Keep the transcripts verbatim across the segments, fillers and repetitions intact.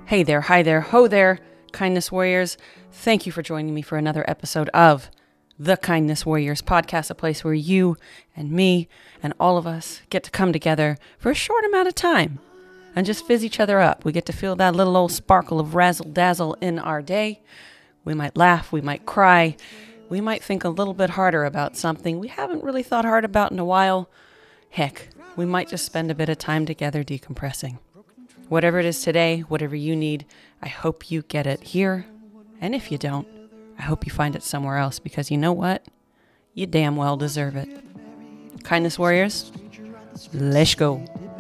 Hey there, hi there, ho there, Kindness Warriors. Thank you for joining me for another episode of the Kindness Warriors podcast, a place where you and me and all of us get to come together for a short amount of time and just fizz each other up. We get to feel that little old sparkle of razzle dazzle in our day. We might laugh, we might cry, we might think a little bit harder about something we haven't really thought hard about in a while. Heck, we might just spend a bit of time together decompressing. Whatever it is today, whatever you need, I hope you get it here. And if you don't, I hope you find it somewhere else, because you know what? You damn well deserve it. Kindness Warriors, let's go.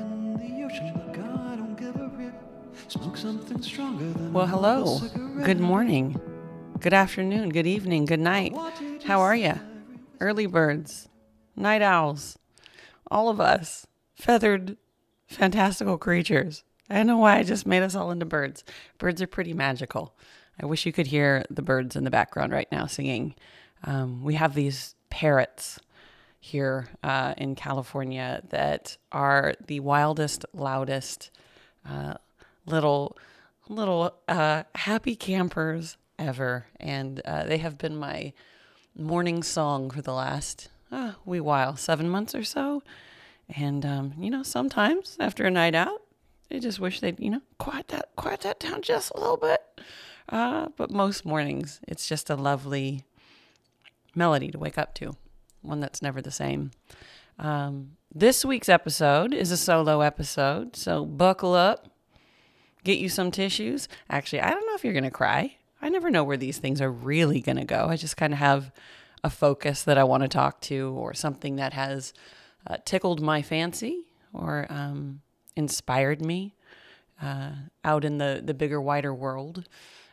Well, hello. Good morning. Good afternoon. Good evening. Good night. How are you? Early birds, night owls, all of us, feathered, fantastical creatures. I don't know why I just made us all into birds. Birds are pretty magical. I wish you could hear the birds in the background right now singing. Um, we have these parrots here uh, in California that are the wildest, loudest, uh, little, little uh, happy campers ever. And uh, they have been my morning song for the last uh, wee while, seven months or so. And, um, you know, sometimes after a night out, I just wish they'd, you know, quiet that, quiet that down just a little bit. Uh, but most mornings, it's just a lovely melody to wake up to, one that's never the same. Um, this week's episode is a solo episode, so buckle up, get you some tissues. Actually, I don't know if you're going to cry. I never know where these things are really going to go. I just kind of have a focus that I want to talk to, or something that has uh, tickled my fancy, or um, inspired me uh, out in the, the bigger, wider world.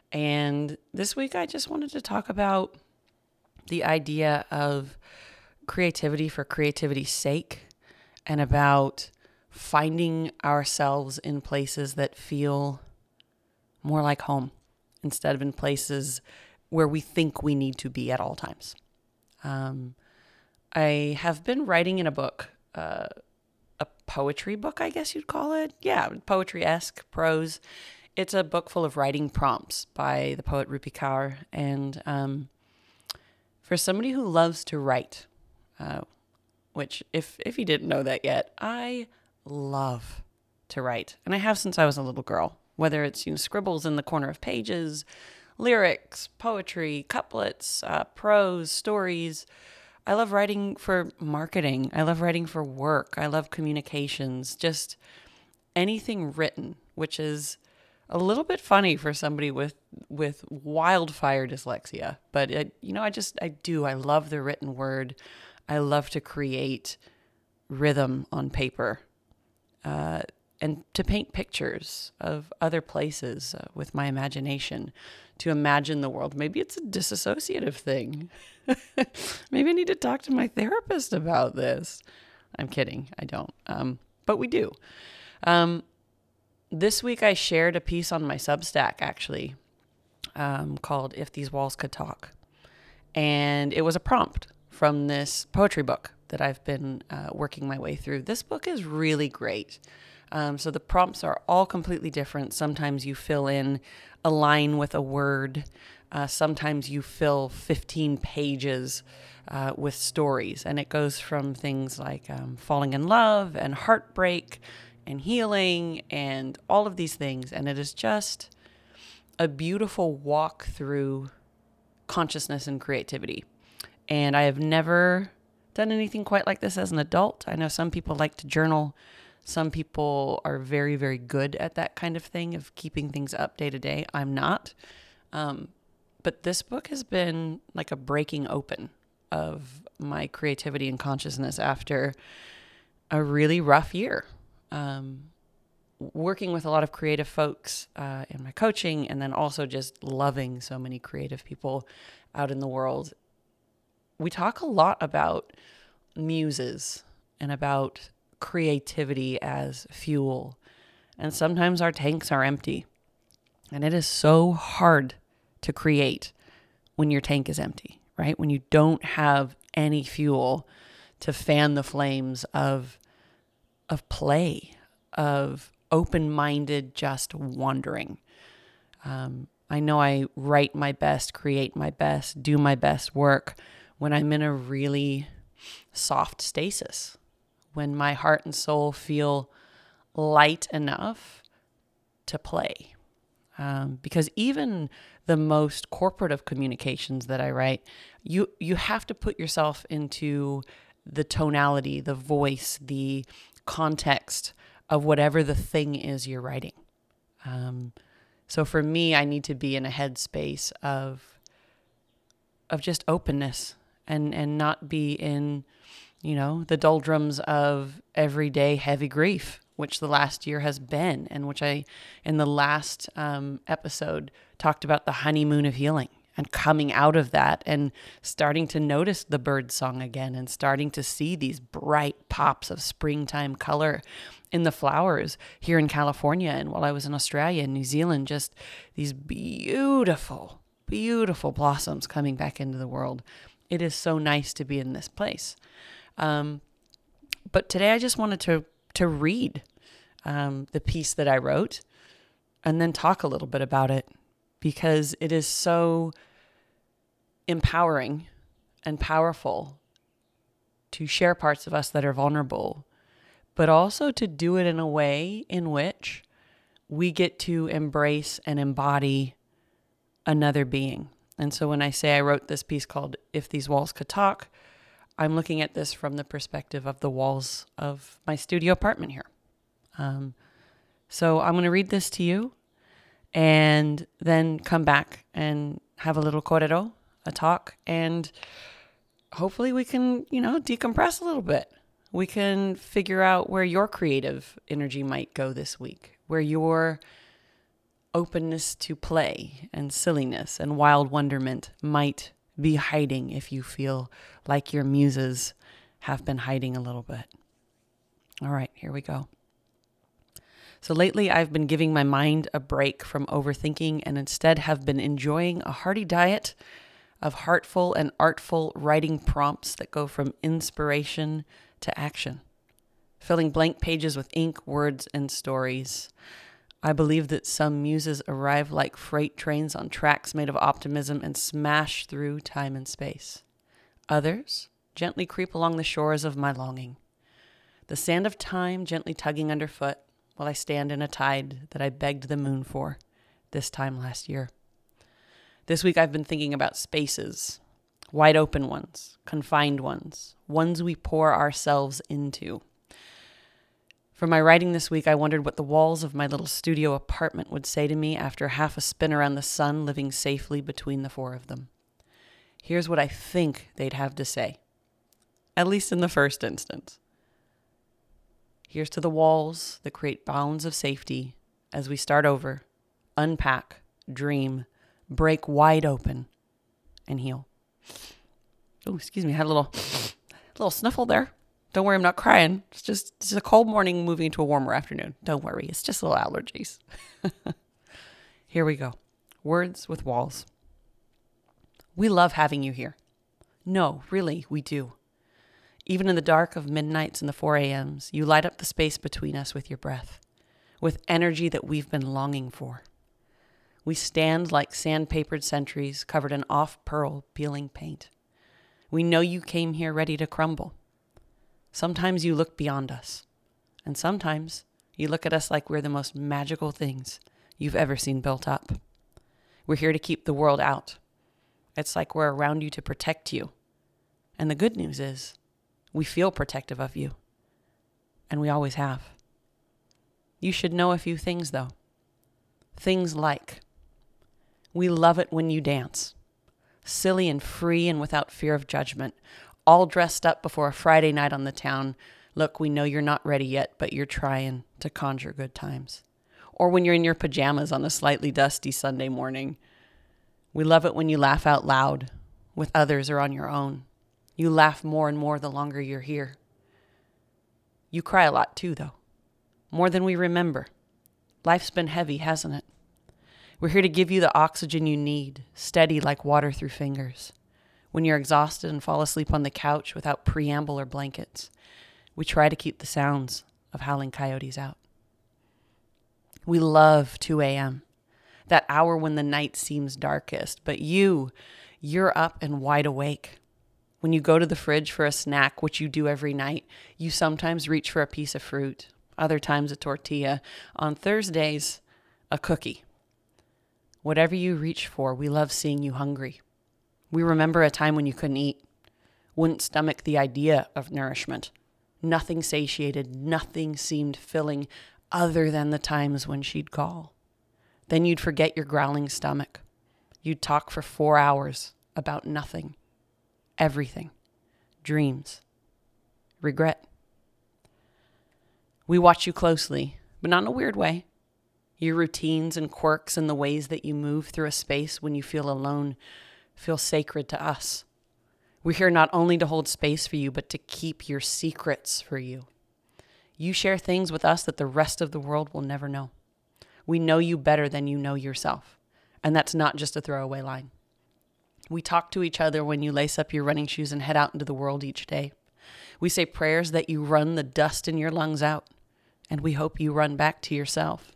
And this week, I just wanted to talk about the idea of creativity for creativity's sake, and about finding ourselves in places that feel more like home, instead of in places where we think we need to be at all times. Um, I have been writing in a book, uh, a poetry book, I guess you'd call it. Yeah, poetry-esque, prose. It's a book full of writing prompts by the poet Rupi Kaur. And um, for somebody who loves to write, uh, which if, if you didn't know that yet, I love to write. And I have since I was a little girl, whether it's, you know, scribbles in the corner of pages, lyrics, poetry, couplets, uh, prose, stories. I love writing for marketing. I love writing for work. I love communications, just anything written, which is a little bit funny for somebody with, with wildfire dyslexia. But, it, you know, I just, I do. I love the written word. I love to create rhythm on paper, uh, and to paint pictures of other places uh, with my imagination, to imagine the world. Maybe it's a disassociative thing. Maybe I need to talk to my therapist about this. I'm kidding. I don't. Um, but we do. Um, this week I shared a piece on my Substack, actually, um, called If These Walls Could Talk. And it was a prompt from this poetry book that I've been uh, working my way through. This book is really great. Um, so the prompts are all completely different. Sometimes you fill in a line with a word. Uh, sometimes you fill fifteen pages uh, with stories. And it goes from things like um, falling in love and heartbreak and healing and all of these things. And it is just a beautiful walk through consciousness and creativity. And I have never done anything quite like this as an adult. I know some people like to journal. Some people are very, very good at that kind of thing, of keeping things up day to day. I'm not. Um, but this book has been like a breaking open of my creativity and consciousness after a really rough year. Um, working with a lot of creative folks uh, in my coaching, and then also just loving so many creative people out in the world. We talk a lot about muses and about creativity as fuel. And sometimes our tanks are empty. And it is so hard to create when your tank is empty, right? When you don't have any fuel to fan the flames of of play, of open-minded, just wandering. Um, I know I write my best, create my best, do my best work when I'm in a really soft stasis, when my heart and soul feel light enough to play. Um, because even the most corporate of communications that I write, you you have to put yourself into the tonality, the voice, the context of whatever the thing is you're writing. Um, so for me, I need to be in a headspace of of just openness and and not be in, you know, the doldrums of everyday heavy grief, which the last year has been, and which I, in the last um, episode, talked about the honeymoon of healing and coming out of that and starting to notice the bird song again and starting to see these bright pops of springtime color in the flowers here in California. And while I was in Australia and New Zealand, just these beautiful, beautiful blossoms coming back into the world. It is so nice to be in this place. Um, but today I just wanted to to read um, the piece that I wrote and then talk a little bit about it, because it is so empowering and powerful to share parts of us that are vulnerable, but also to do it in a way in which we get to embrace and embody another being. And so when I say I wrote this piece called If These Walls Could Talk, I'm looking at this from the perspective of the walls of my studio apartment here. Um, so I'm going to read this to you and then come back and have a little correro, a talk, and hopefully we can, you know, decompress a little bit. We can figure out where your creative energy might go this week, where your openness to play and silliness and wild wonderment might be hiding if you feel like your muses have been hiding a little bit. All right, here we go. So lately I've been giving my mind a break from overthinking and instead have been enjoying a hearty diet of heartful and artful writing prompts that go from inspiration to action, filling blank pages with ink, words, and stories. I believe that some muses arrive like freight trains on tracks made of optimism and smash through time and space. Others gently creep along the shores of my longing, the sand of time gently tugging underfoot while I stand in a tide that I begged the moon for this time last year. This week I've been thinking about spaces, wide open ones, confined ones, ones we pour ourselves into. For my writing this week, I wondered what the walls of my little studio apartment would say to me after half a spin around the sun, living safely between the four of them. Here's what I think they'd have to say, at least in the first instance. Here's to the walls that create bounds of safety as we start over, unpack, dream, break wide open, and heal. Oh, excuse me, I had a little, little sniffle there. Don't worry, I'm not crying. It's just, it's a cold morning moving into a warmer afternoon. Don't worry, it's just little allergies. Here we go. Words with walls. We love having you here. No, really, we do. Even in the dark of midnights and the four a.m.s, you light up the space between us with your breath, with energy that we've been longing for. We stand like sandpapered sentries covered in off-pearl peeling paint. We know you came here ready to crumble. Sometimes you look beyond us, and sometimes you look at us like we're the most magical things you've ever seen built up. We're here to keep the world out. It's like we're around you to protect you. And the good news is, we feel protective of you, and we always have. You should know a few things, though. Things like, we love it when you dance, silly and free and without fear of judgment, all dressed up before a Friday night on the town. Look, we know you're not ready yet, but you're trying to conjure good times. Or when you're in your pajamas on a slightly dusty Sunday morning. We love it when you laugh out loud with others or on your own. You laugh more and more the longer you're here. You cry a lot too, though. More than we remember. Life's been heavy, hasn't it? We're here to give you the oxygen you need, steady like water through fingers. When you're exhausted and fall asleep on the couch without preamble or blankets, we try to keep the sounds of howling coyotes out. We love two a.m., that hour when the night seems darkest, but you, you're up and wide awake. When you go to the fridge for a snack, which you do every night, you sometimes reach for a piece of fruit, other times a tortilla, on Thursdays, a cookie. Whatever you reach for, we love seeing you hungry. We remember a time when you couldn't eat, wouldn't stomach the idea of nourishment. Nothing satiated, nothing seemed filling other than the times when she'd call. Then you'd forget your growling stomach. You'd talk for four hours about nothing, everything, dreams, regret. We watch you closely, but not in a weird way. Your routines and quirks and the ways that you move through a space when you feel alone feel sacred to us. We're here not only to hold space for you, but to keep your secrets for you. You share things with us that the rest of the world will never know. We know you better than you know yourself. And that's not just a throwaway line. We talk to each other when you lace up your running shoes and head out into the world each day. We say prayers that you run the dust in your lungs out, and we hope you run back to yourself.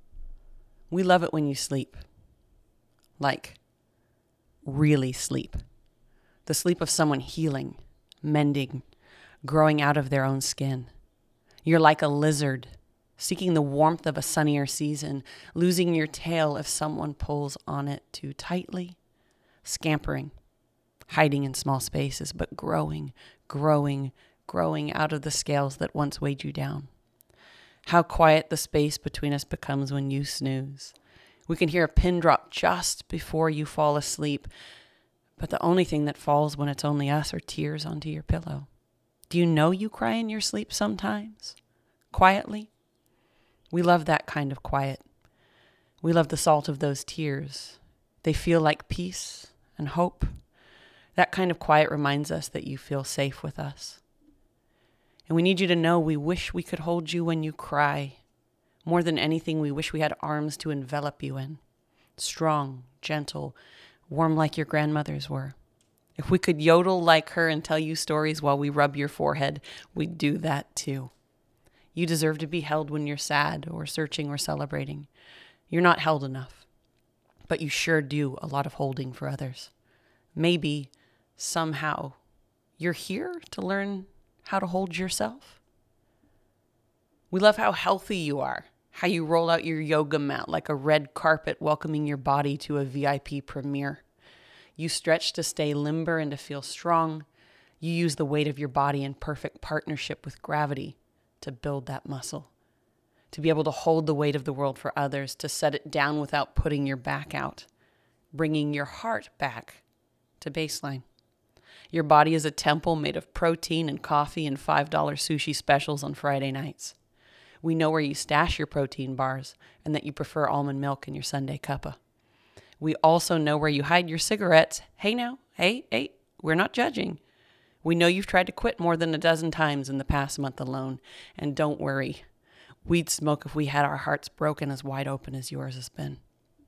We love it when you sleep. Like, really sleep. The sleep of someone healing, mending, growing out of their own skin. You're like a lizard, seeking the warmth of a sunnier season, losing your tail if someone pulls on it too tightly, scampering, hiding in small spaces, but growing, growing, growing out of the scales that once weighed you down. How quiet the space between us becomes when you snooze. We can hear a pin drop just before you fall asleep, but the only thing that falls when it's only us are tears onto your pillow. Do you know you cry in your sleep sometimes? Quietly? We love that kind of quiet. We love the salt of those tears. They feel like peace and hope. That kind of quiet reminds us that you feel safe with us. And we need you to know we wish we could hold you when you cry. More than anything, we wish we had arms to envelop you in. Strong, gentle, warm like your grandmother's were. If we could yodel like her and tell you stories while we rub your forehead, we'd do that too. You deserve to be held when you're sad or searching or celebrating. You're not held enough, but you sure do a lot of holding for others. Maybe, somehow, you're here to learn how to hold yourself. We love how healthy you are, how you roll out your yoga mat like a red carpet welcoming your body to a V I P premiere. You stretch to stay limber and to feel strong. You use the weight of your body in perfect partnership with gravity to build that muscle, to be able to hold the weight of the world for others, to set it down without putting your back out, bringing your heart back to baseline. Your body is a temple made of protein and coffee and five dollar sushi specials on Friday nights. We know where you stash your protein bars and that you prefer almond milk in your Sunday cuppa. We also know where you hide your cigarettes. Hey now, hey, hey, we're not judging. We know you've tried to quit more than a dozen times in the past month alone. And don't worry, we'd smoke if we had our hearts broken as wide open as yours has been.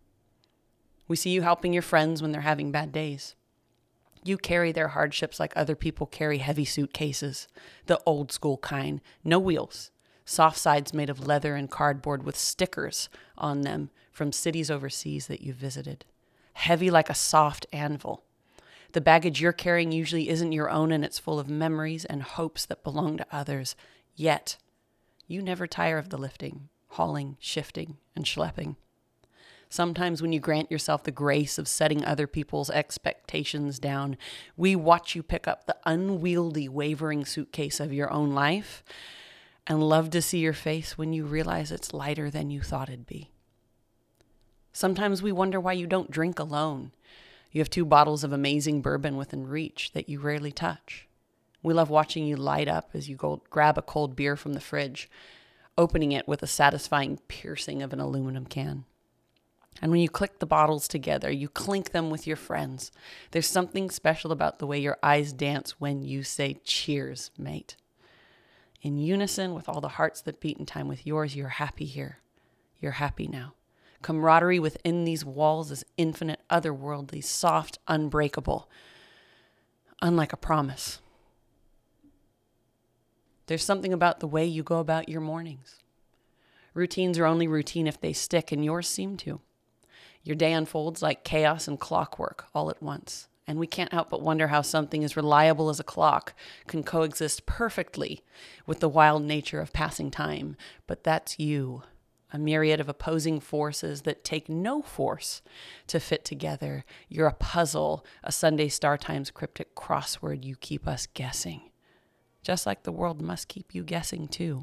We see you helping your friends when they're having bad days. You carry their hardships like other people carry heavy suitcases, the old school kind, no wheels, soft sides made of leather and cardboard with stickers on them from cities overseas that you visited, heavy like a soft anvil. The baggage you're carrying usually isn't your own, and it's full of memories and hopes that belong to others. Yet, you never tire of the lifting, hauling, shifting, and schlepping. Sometimes when you grant yourself the grace of setting other people's expectations down, we watch you pick up the unwieldy, wavering suitcase of your own life and love to see your face when you realize it's lighter than you thought it'd be. Sometimes we wonder why you don't drink alone. You have two bottles of amazing bourbon within reach that you rarely touch. We love watching you light up as you go grab a cold beer from the fridge, opening it with a satisfying piercing of an aluminum can. And when you click the bottles together, you clink them with your friends. There's something special about the way your eyes dance when you say, "Cheers, mate." In unison with all the hearts that beat in time with yours, you're happy here. You're happy now. Camaraderie within these walls is infinite, otherworldly, soft, unbreakable, unlike a promise. There's something about the way you go about your mornings. Routines are only routine if they stick, and yours seem to. Your day unfolds like chaos and clockwork all at once. And we can't help but wonder how something as reliable as a clock can coexist perfectly with the wild nature of passing time. But that's you, a myriad of opposing forces that take no force to fit together. You're a puzzle, a Sunday Star Times cryptic crossword. You keep us guessing, just like the world must keep you guessing too.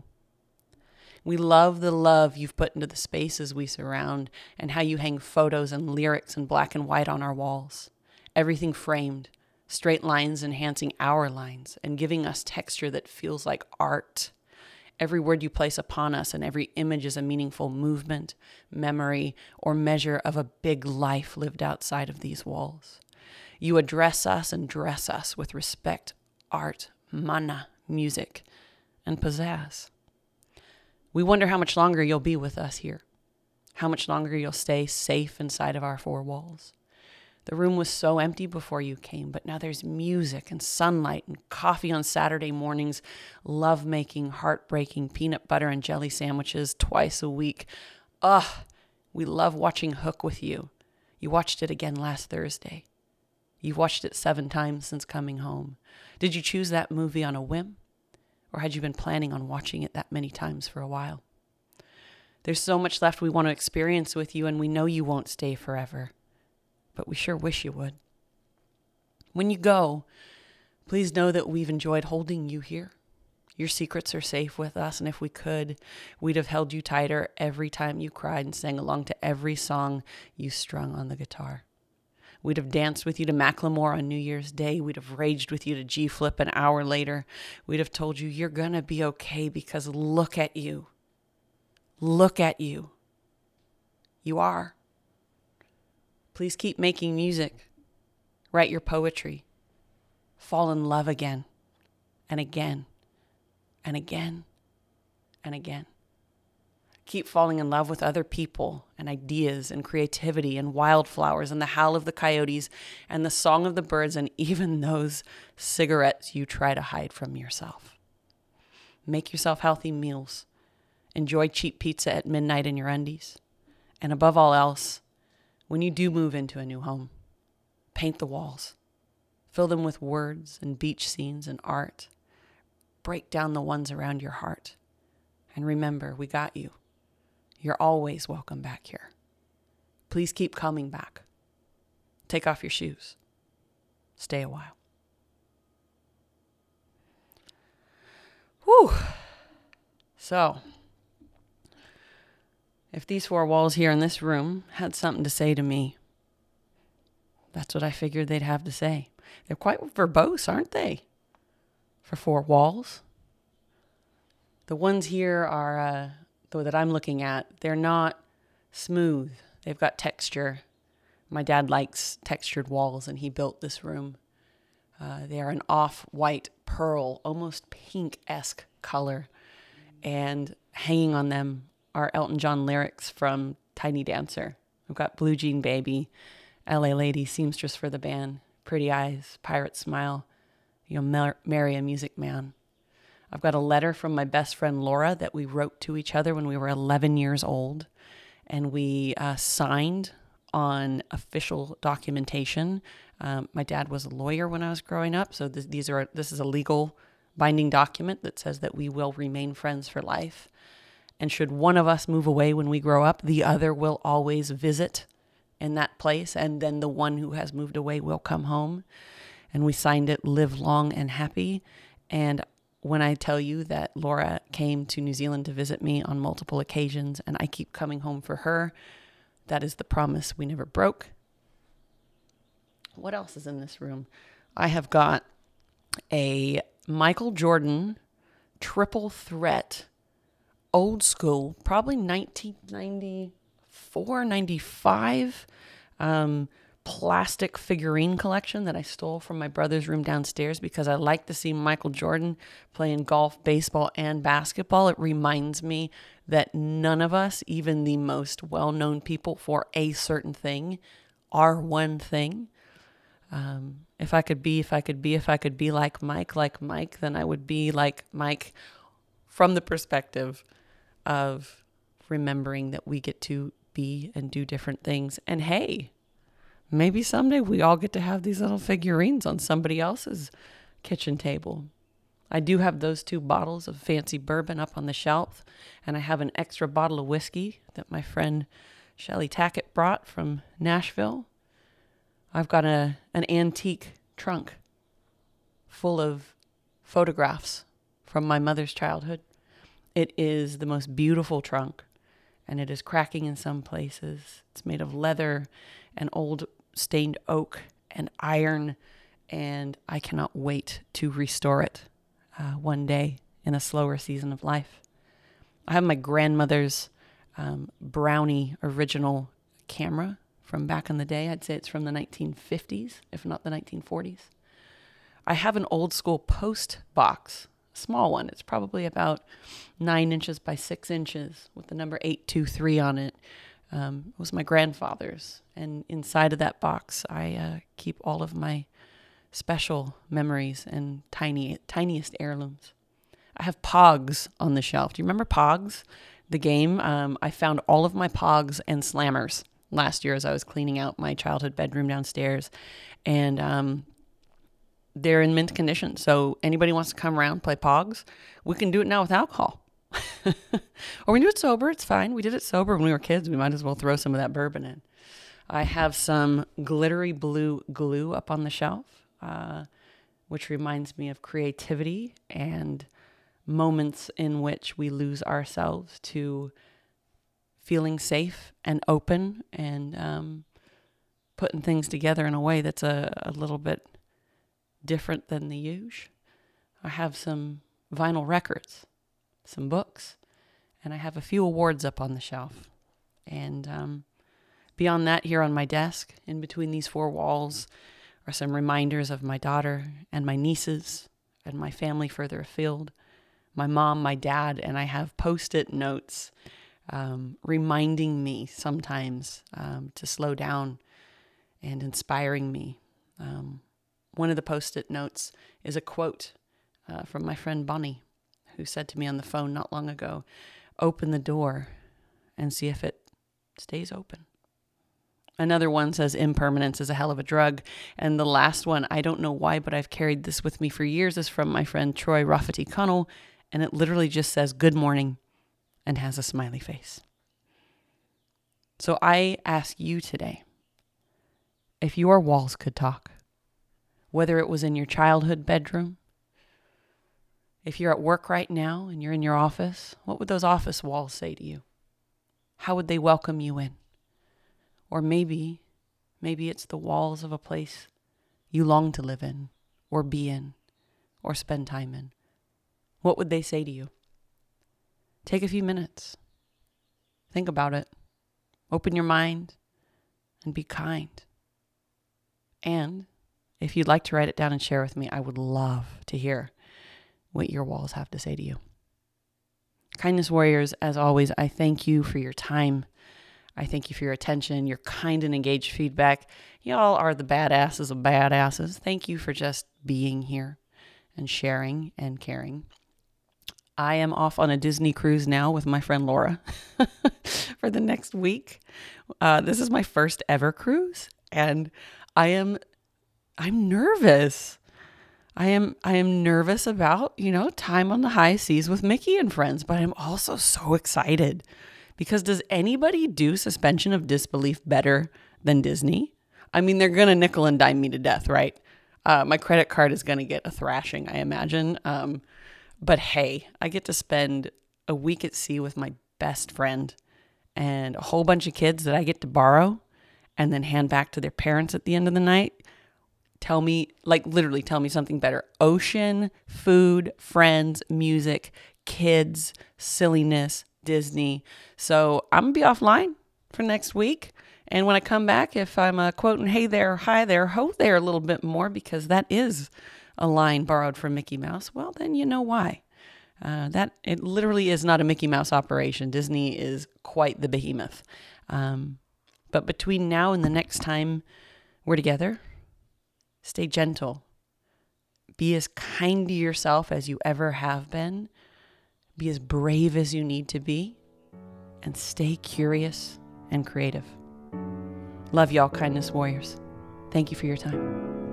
We love the love you've put into the spaces we surround and how you hang photos and lyrics in black and white on our walls. Everything framed, straight lines enhancing our lines and giving us texture that feels like art. Every word you place upon us and every image is a meaningful movement, memory, or measure of a big life lived outside of these walls. You address us and dress us with respect, art, mana, music, and pizzazz. We wonder how much longer you'll be with us here, how much longer you'll stay safe inside of our four walls. The room was so empty before you came, but now there's music and sunlight and coffee on Saturday mornings, love-making, heartbreaking peanut butter and jelly sandwiches twice a week. Ugh, we love watching Hook with you. You watched it again last Thursday. You've watched it seven times since coming home. Did you choose that movie on a whim? Or had you been planning on watching it that many times for a while? There's so much left we want to experience with you, and we know you won't stay forever. But we sure wish you would. When you go, please know that we've enjoyed holding you here. Your secrets are safe with us, and if we could, we'd have held you tighter every time you cried and sang along to every song you strung on the guitar. We'd have danced with you to Macklemore on New Year's Day. We'd have raged with you to G-Flip an hour later. We'd have told you you're going to be okay because look at you. Look at you. You are. Please keep making music. Write your poetry. Fall in love again and again and again and again. Keep falling in love with other people and ideas and creativity and wildflowers and the howl of the coyotes and the song of the birds and even those cigarettes you try to hide from yourself. Make yourself healthy meals. Enjoy cheap pizza at midnight in your undies. And above all else, when you do move into a new home, paint the walls. Fill them with words and beach scenes and art. Break down the ones around your heart. And remember, we got you. You're always welcome back here. Please keep coming back. Take off your shoes. Stay a while. Whew. So, if these four walls here in this room had something to say to me, that's what I figured they'd have to say. They're quite verbose, aren't they? For four walls. The ones here are... Uh, though that I'm looking at, they're not smooth. They've got texture. My dad likes textured walls, and he built this room. Uh, they are an off-white pearl, almost pink-esque color. And hanging on them are Elton John lyrics from Tiny Dancer. We've got Blue Jean Baby, L A Lady, seamstress for the band, Pretty Eyes, Pirate Smile, You'll mar- marry a music man. I've got a letter from my best friend Laura that we wrote to each other when we were eleven years old, and we uh, signed on official documentation. Um, my dad was a lawyer when I was growing up, so this, these are this is a legal binding document that says that we will remain friends for life. And should one of us move away when we grow up, the other will always visit in that place, and then the one who has moved away will come home. And we signed it, live long and happy. And when I tell you that Laura came to New Zealand to visit me on multiple occasions, and I keep coming home for her, that is the promise we never broke. What else is in this room? I have got a Michael Jordan triple threat, old school, probably nineteen ninety-four, ninety-five, um, plastic figurine collection that I stole from my brother's room downstairs because I like to see Michael Jordan playing golf, baseball, and basketball. It reminds me that none of us, even the most well-known people for a certain thing, are one thing. Um, if I could be, if I could be, if I could be like Mike, like Mike, then I would be like Mike from the perspective of remembering that we get to be and do different things. And hey, maybe someday we all get to have these little figurines on somebody else's kitchen table. I do have those two bottles of fancy bourbon up on the shelf, and I have an extra bottle of whiskey that my friend Shelly Tackett brought from Nashville. I've got a an antique trunk full of photographs from my mother's childhood. It is the most beautiful trunk, and it is cracking in some places. It's made of leather and old stained oak and iron, and I cannot wait to restore it uh, one day in a slower season of life. I have my grandmother's um, Brownie original camera from back in the day. I'd say it's from the nineteen fifties, if not the nineteen forties. I have an old school post box, a small one. It's probably about nine inches by six inches with the number eight two three on it. Um, it was my grandfather's. And inside of that box, I uh, keep all of my special memories and tiny, tiniest heirlooms. I have Pogs on the shelf. Do you remember Pogs, the game? Um, I found all of my Pogs and Slammers last year as I was cleaning out my childhood bedroom downstairs. And um, they're in mint condition. So anybody wants to come around, play Pogs, we can do it now with alcohol. Or we can do it sober. It's fine. We did it sober when we were kids. We might as well throw some of that bourbon in. I have some glittery blue glue up on the shelf, uh, which reminds me of creativity and moments in which we lose ourselves to feeling safe and open and um, putting things together in a way that's a, a little bit different than the usual. I have some vinyl records, some books, and I have a few awards up on the shelf. And um, beyond that, here on my desk, in between these four walls, are some reminders of my daughter and my nieces and my family further afield, my mom, my dad, and I have Post-it notes um, reminding me sometimes um, to slow down and inspiring me. Um, one of the Post-it notes is a quote uh, from my friend Bonnie, who said to me on the phone not long ago, "Open the door and see if it stays open." Another one says, "Impermanence is a hell of a drug." And the last one, I don't know why, but I've carried this with me for years, is from my friend Troy Rafferty Connell. And it literally just says, "Good morning," and has a smiley face. So I ask you today, if your walls could talk, whether it was in your childhood bedroom, if you're at work right now and you're in your office, what would those office walls say to you? How would they welcome you in? Or maybe, maybe it's the walls of a place you long to live in, or be in, or spend time in. What would they say to you? Take a few minutes. Think about it. Open your mind and be kind. And if you'd like to write it down and share with me, I would love to hear what your walls have to say to you. Kindness Warriors, as always, I thank you for your time. I thank you for your attention, your kind and engaged feedback. Y'all are the badasses of badasses. Thank you for just being here and sharing and caring. I am off on a Disney cruise now with my friend Laura for the next week. Uh, this is my first ever cruise, and I am, I'm nervous. I am, I am nervous about, you know, time on the high seas with Mickey and friends, but I'm also so excited because does anybody do suspension of disbelief better than Disney? I mean, they're going to nickel and dime me to death, right? Uh, my credit card is going to get a thrashing, I imagine. Um, But hey, I get to spend a week at sea with my best friend and a whole bunch of kids that I get to borrow and then hand back to their parents at the end of the night. Tell me, like literally tell me something better. Ocean, food, friends, music, kids, silliness, Disney. So I'm going to be offline for next week. And when I come back, if I'm uh, quoting, "Hey there, hi there, ho there" a little bit more, because that is a line borrowed from Mickey Mouse, well, then you know why. Uh, that it literally is not a Mickey Mouse operation. Disney is quite the behemoth. Um, but between now and the next time we're together, stay gentle. Be as kind to yourself as you ever have been. Be as brave as you need to be. and stay curious and creative. Love y'all, Kindness Warriors. Thank you for your time.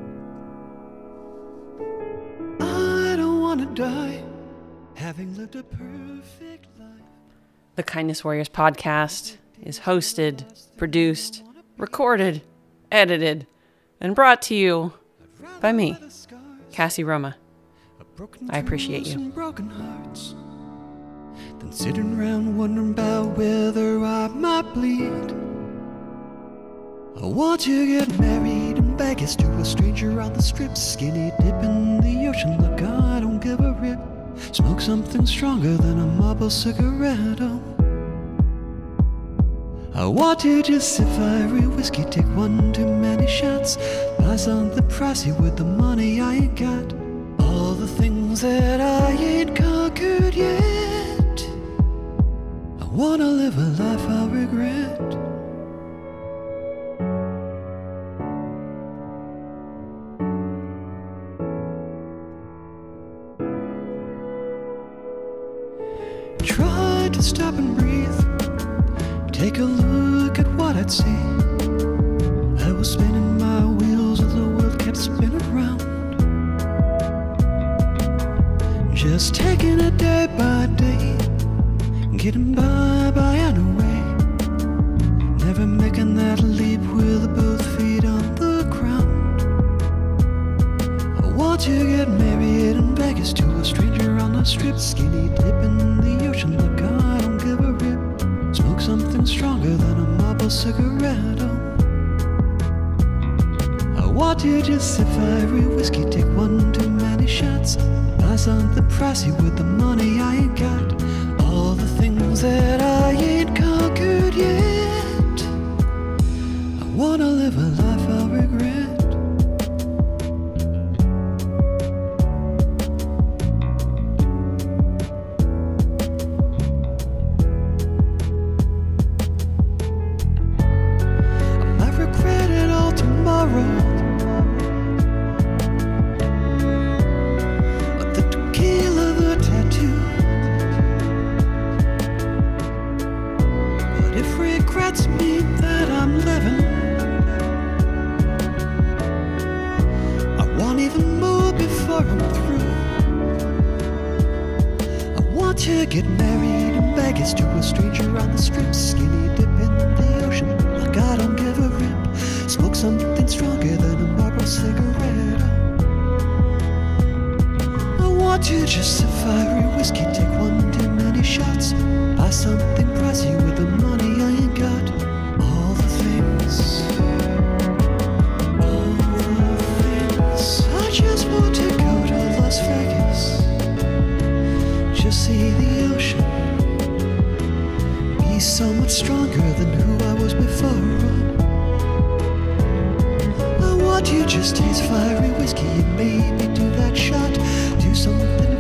I don't want to die, having lived a perfect life. The Kindness Warriors podcast is hosted, produced, recorded, edited, and brought to you by me, Cassie Roma. I appreciate you. Broken hearts, then sitting around wondering about whether I might bleed. I want to get married in Vegas to a stranger on the strip, skinny dip in the ocean. Look, I don't give a rip. Smoke something stronger than a Marlboro cigarette. Oh. I want to just sip fiery whiskey, take one too many shots, buy something pricey with the money I ain't got. All the things that I ain't conquered yet. I wanna live a life I regret. Try to stop and breathe, take a look at what I'd see. I was spinning my wheels and the world kept spinning around. Just taking it day by day, getting by by anyway. Never making that leap with both feet on the ground. I want to get married in Vegas to a stranger on the strip, skinny dip in the ocean. Look, I don't give a rip. Smoke something stronger than a Marlboro cigarette. Oh. I want to just sip fiery whiskey, take one too many shots, buy something pricey with the money I ain't got. All the things that I ain't conquered yet. I wanna live a life I regret. I might regret it all tomorrow. Regrets mean that I'm living. I want even more before I'm through. I want to get married in Vegas to a stranger on the strip, skinny dip in the ocean. Like I don't give a rip. Smoke something stronger than a Marlboro cigarette. I want to just sip fiery whiskey, take one too many shots, buy something pricey with the money I ain't got. All the things, all the things. I just want to go to Las Vegas, just see the ocean, be so much stronger than who I was before. I want you just taste fiery whiskey and maybe do that shot, do something